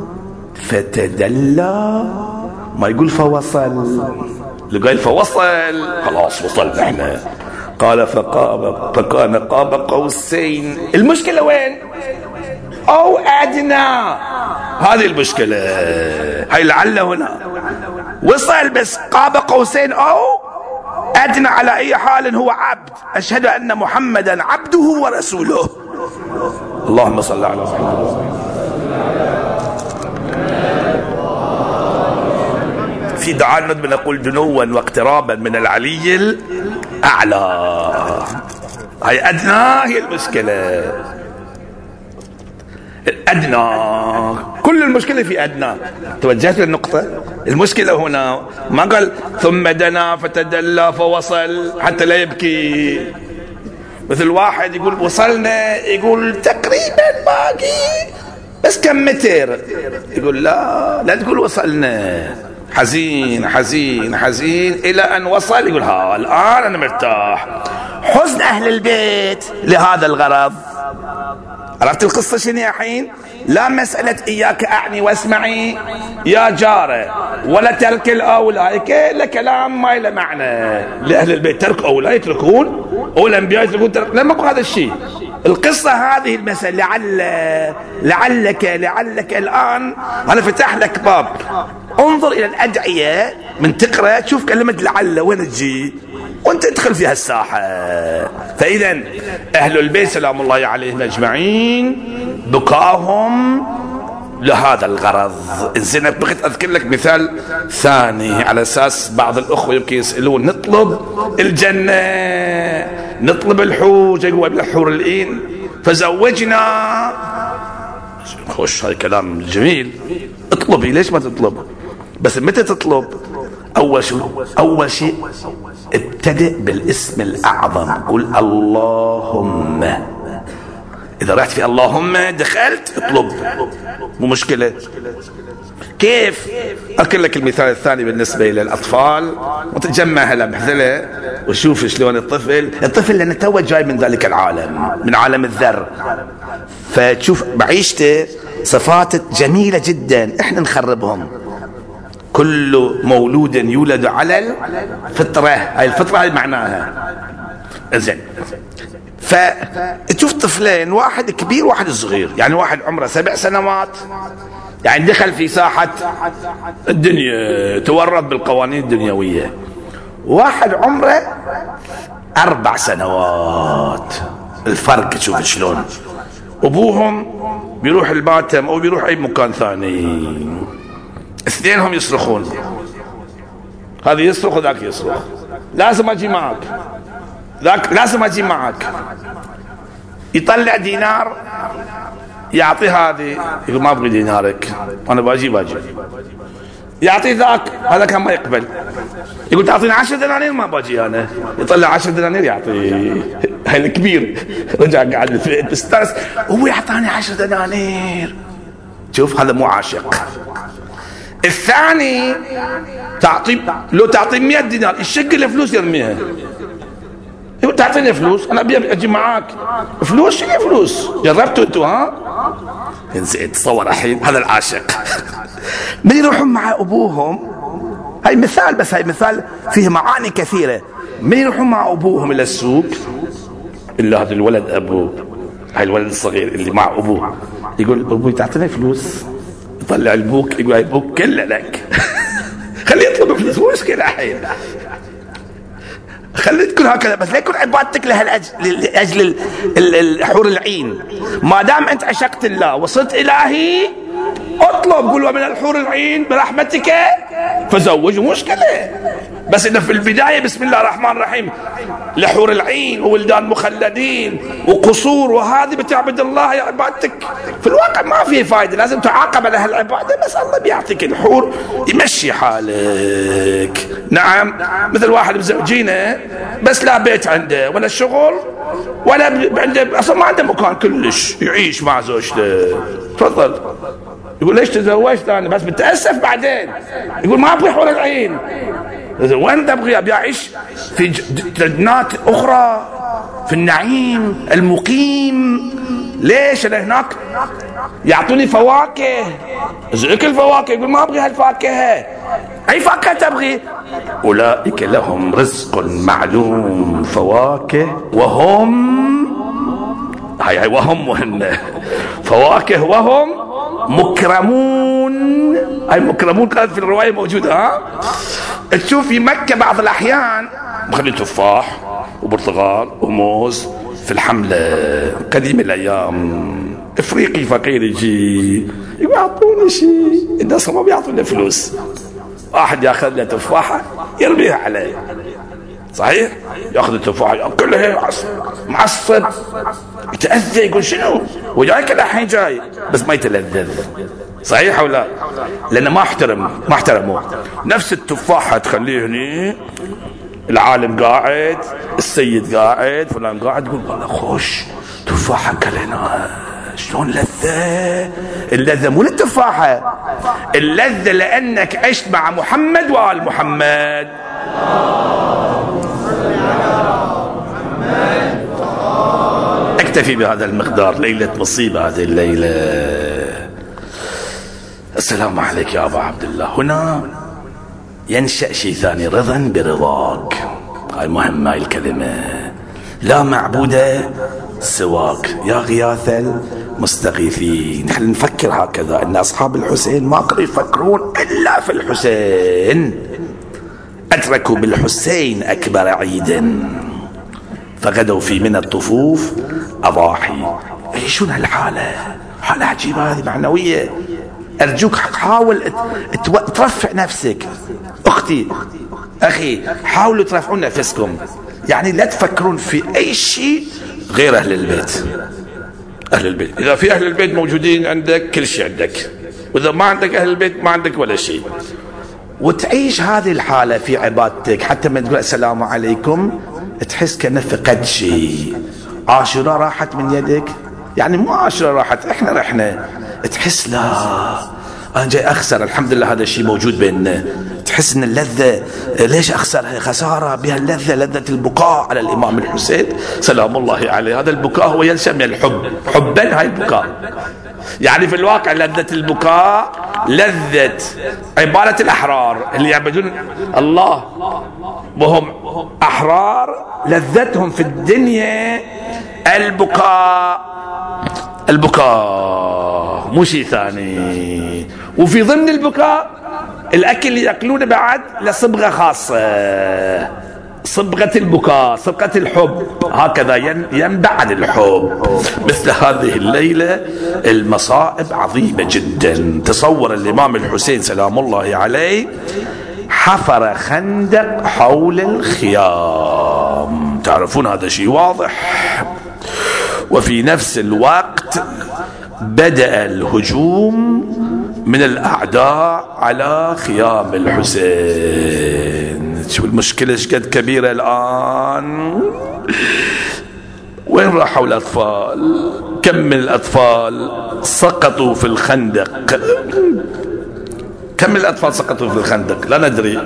فتدلى، ما يقول فوصل، اللي قال فوصل خلاص وصلنا احنا. قال فقاب فكان قاب قوسين. المشكلة وين؟ أو أدنى. هذه المشكلة. هاي لعل هنا وصل بس قاب قوسين أو أدنى. على أي حال هو عبد. أشهد أن محمدا عبده ورسوله. اللهم صل على محمد. في دعاء الندب نقول دنوا واقترابا من العلي الأعلى. هاي أدنى هي المشكلة. أدنى كل المشكلة في أدنى. توجهت للنقطة. المشكلة هنا ما قال ثم دنا فتدلى فوصل حتى لا يبكي. مثل واحد يقول وصلنا، يقول تقريبا باقي بس كم متر، يقول لا لا تقول وصلنا، حزين حزين حزين إلى أن وصل، يقول ها الآن أنا مرتاح. حزن أهل البيت لهذا الغرض. عرفت القصة شنو يا حين؟ لا مسألة إياك أعني واسمعي يا جارة ولا ترك الأولئك، إلا كلام ما له معنى. لأهل البيت ترك أولئك يتركون أو الأنبياء يتركون ترك، لما أقول هذا الشيء. القصة هذه المسألة لعل لعلك لعلك الآن أنا فتح لك باب. انظر إلى الأدعية من تقرأ تشوف كلمة لعل وين تجي وانت ادخل في هالساحة. فإذا أهل البيت سلام الله عليهم أجمعين بقاهم لهذا الغرض. إنزين بغيت أذكر لك مثال ثاني على أساس بعض الأخوة يمكن يسألون. نطلب الجنة، نطلب الحور، جوا بالحور العين فزوجنا. خوش هاي كلام جميل. اطلبي، ليش ما تطلب؟ بس متى تطلب؟ أول شيء أول شيء ابتدئ بالاسم الأعظم. قل اللهم. إذا رحت في اللهم دخلت اطلب، مو مشكلة. كيف؟ أذكر لك المثال الثاني بالنسبة للأطفال. وتجمع هلا بحذله وشوف شلون الطفل الطفل لأنه تو جاي من ذلك العالم، من عالم الذر، فتشوف بعيشته صفات جميلة جدا احنا نخربهم. كل مولود يولد على الفطرة، هاي الفطرة هاي معناها. زين، فتشوف طفلين، واحد كبير واحد صغير، يعني واحد عمره سبع سنوات يعني دخل في ساحة الدنيا، تورط بالقوانين الدنيوية. واحد عمره أربع سنوات. الفرق تشوف شلون. أبوهم بيروح الماتم أو بيروح أي مكان ثاني، اثنينهم يصرخون، هذا يصرخ وذاك يصرخ، لازم أجي معك، ذاك لازم أجي معك. يطلع دينار يعطي هذه، يقول ما أبغي دينارك أنا باجي باجي. يعطي ذاك، هذا كان ما يقبل، يقول تعطيني عشر دنانير ما باجي أنا. يطلع عشر دنانير يعطي. هاي الكبير رجع قاعد بسترس، هو يعطاني عشر دنانير. شوف هذا مو عاشق. الثاني تعطي، لو تعطي مئة دينار يشق الفلوس يرميها. يقول تعطيني فلوس انا ابي اجي معاك. فلوس؟ شنو فلوس؟ جربتوا انتوا؟ ها انزين تصور الحين هذا العاشق. من يروحون مع ابوهم، هاي مثال بس، هاي مثال فيه معاني كثيره. من يروحون مع ابوهم الى السوق، الا هذا الولد ابوه، هاي الولد الصغير اللي مع ابوه، يقول ابوي تعطيني فلوس. يطلع البوك، يقول البوك كله لك. خليه يطلب فلوس، مو مشكله الحين، خلي تكون هكذا، بس لا يكون عبادتك لها لاجل الحور العين. ما دام انت عشقت الله وصلت الهي، اطلب، قل ومن الحور العين برحمتك فزوج، مشكله. بس انه في البدايه بسم الله الرحمن الرحيم، لحور العين وولدان مخلدين وقصور، وهذه بتعبد الله يا عبادتك. في الواقع ما في فائده، لازم تعاقب على هالعباده، بس الله بيعطيك الحور يمشي حالك. نعم، مثل واحد مزوجينه بس لا بيت عنده ولا شغل ولا عنده، اصلا ما عنده مكان كلش يعيش مع زوجته. تفضل. يقول ليش تزوجت انا؟ بس بتاسف بعدين. يقول ما ابغي حور العين. وين تبغي؟ ابي اعيش في جنات اخرى، في النعيم المقيم. ليش انا هناك يعطوني فواكه، ازعك الفواكه. يقول ما ابغي هالفاكهه. اي فاكهه تبغي؟ اولئك لهم رزق معلوم، فواكه وهم، هاي هاي وهم مهمه، فواكه وهم مكرمون. أي مكرمون كانت في الرواية موجودة. ها تشوف في مكة بعض الأحيان مخلي تفاح وبرتقال وموز في الحملة قديم الأيام. إفريقي فقير يجي يعطوني شيء، الناس ما بيعطونا فلوس، واحد ياخذ له تفاحة يرميها عليه، صحيح؟ ياخذ التفاحة ياكلها معصب يتأذى، يقول شنو وجايك الحين جاي، بس ما يتلذذ، صحيح او لا؟ لأنه ما احترم ما احترموه. نفس التفاحة تخليه هني، العالم قاعد، السيد قاعد، فلان قاعد، يقول والله خوش تفاحة كلنا، شلون لذة. اللذة مو للتفاحة، اللذة لأنك عشت مع محمد وآل محمد. اكتفي بهذا المقدار، ليلة مصيبة هذه الليلة. السلام عليك يا أبا عبد الله. هنا ينشأ شيء ثاني، رضا برضاك. هاي مهمة هاي الكلمة. لا معبود سواك يا غياث المستغيثين. نحن نفكر هكذا ان اصحاب الحسين ما كانوا يفكرون الا في الحسين، ادركوا بالحسين اكبر عيد، فغدوا في من الطفوف اضاحي. يعيشون هالحاله، حاله عجيبه هذه معنويه. ارجوك حاول ترفع نفسك اختي اخي، حاولوا ترفعون نفسكم، يعني لا تفكرون في اي شيء غير اهل البيت. اهل البيت، اذا في اهل البيت موجودين عندك كل شيء عندك، واذا ما عندك اهل البيت ما عندك ولا شيء. وتعيش هذه الحالة في عبادتك، حتى من تقول السلام عليكم تحس كأنه فقد شيء. عاشوراء راحت من يدك، يعني مو عاشوراء راحت، احنا رحنا، تحس لا انا جاي اخسر، الحمد لله هذا الشيء موجود بيننا. تحس ان اللذة ليش اخسرها؟ خسارة بها اللذة، لذة البكاء على الامام الحسين سلام الله عليه. هذا البكاء هو ينشأ من الحب، حبا هاي البكاء. يعني في الواقع لذة البكاء لذة عبادة الأحرار اللي يعبدون الله وهم أحرار، لذتهم في الدنيا البكاء، البكاء مو شيء ثاني. وفي ضمن البكاء الأكل اللي يأكلونه بعد لصبغة خاصة، صبغة البكاء، صبغة الحب، هكذا ينبع عن الحب. مثل هذه الليلة المصائب عظيمة جدا. تصور الإمام الحسين سلام الله عليه حفر خندق حول الخيام، تعرفون هذا شيء واضح. وفي نفس الوقت بدأ الهجوم من الأعداء على خيام الحسين. شوف المشكلة ايش قد كبيرة الآن. وين راحوا الأطفال؟ كم من الأطفال سقطوا في الخندق؟ كم من الأطفال سقطوا في الخندق؟ لا ندري.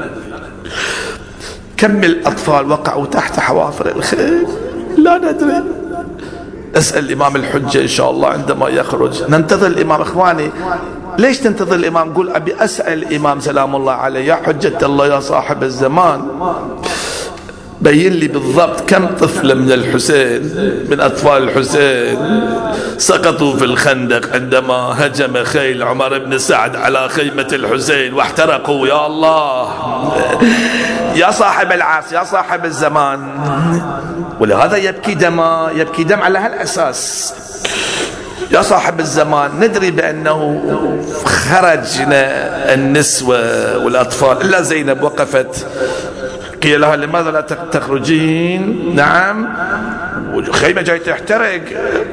كم من الأطفال وقعوا تحت حوافر الخيل؟ لا ندري. أسأل الإمام الحجة إن شاء الله عندما يخرج. ننتظر الإمام. إخواني ليش تنتظر الإمام؟ قول أبي أسأل الإمام سلام الله عليه، يا حجة الله يا صاحب الزمان، بين لي بالضبط كم طفل من الحسين من أطفال الحسين سقطوا في الخندق عندما هجم خيل عمر بن سعد على خيمة الحسين واحترقوا. يا الله يا صاحب العصر يا صاحب الزمان. ولهذا يبكي دم، يبكي دم على هالأساس. يا صاحب الزمان ندري بأنه خرجنا النسوة والأطفال، إلا زينب وقفت قيل لها لماذا لا تخرجين؟ نعم خيمة جاي تحترق.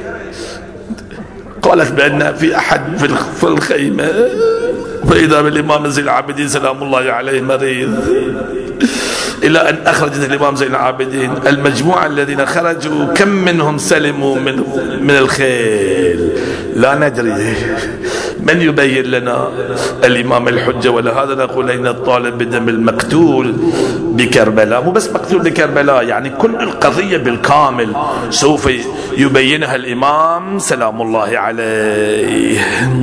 قالت بأن في أحد في الخيمة، فإذا بالإمام زين العابدين سلام الله عليه مريض، إلى أن أخرجت الإمام زين العابدين. المجموعة الذين خرجوا كم منهم سلموا من من الخيل؟ لا ندري. من يبين لنا؟ الإمام الحجة. ولهذا نقول أين الطالب بدم المقتول بكربلاء؟ مو بس مقتول بكربلاء، يعني كل القضية بالكامل سوف يبينها الإمام سلام الله عليه.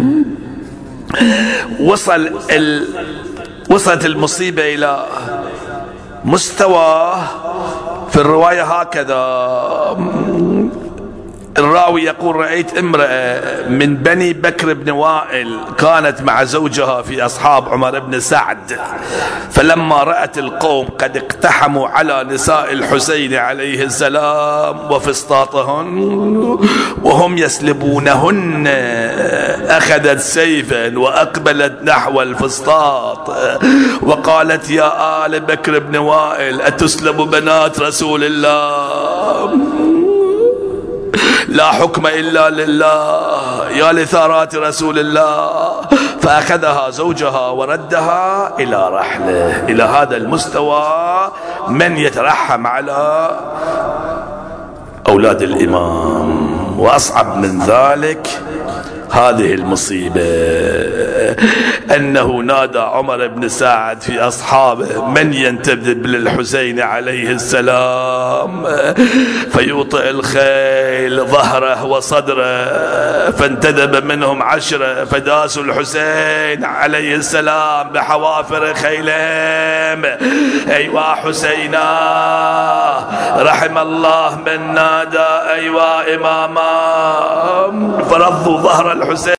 وصل ال... وصلت المصيبة إلى مستوى في الرواية هكذا: الراوي يقول رأيت امرأة من بني بكر بن وائل كانت مع زوجها في أصحاب عمر بن سعد، فلما رأت القوم قد اقتحموا على نساء الحسين عليه السلام وفسطاطهن وهم يسلبونهن أخذت سيفا وأقبلت نحو الفسطاط وقالت يا آل بكر بن وائل أتسلب بنات رسول الله؟ لا حكم إلا لله، يا لثارات رسول الله. فأخذها زوجها وردها إلى رحله. إلى هذا المستوى من يترحم على أولاد الإمام. وأصعب من ذلك هذه المصيبة أنه نادى عمر بن سعد في أصحابه من ينتدب للحسين عليه السلام فيوطئ الخيل ظهره وصدره، فانتدب منهم عشرة فداسوا الحسين عليه السلام بحوافر خيلهم. أيوا حسينا رحم الله من نادى أيوا إماما، فرضوا ظهر الحسين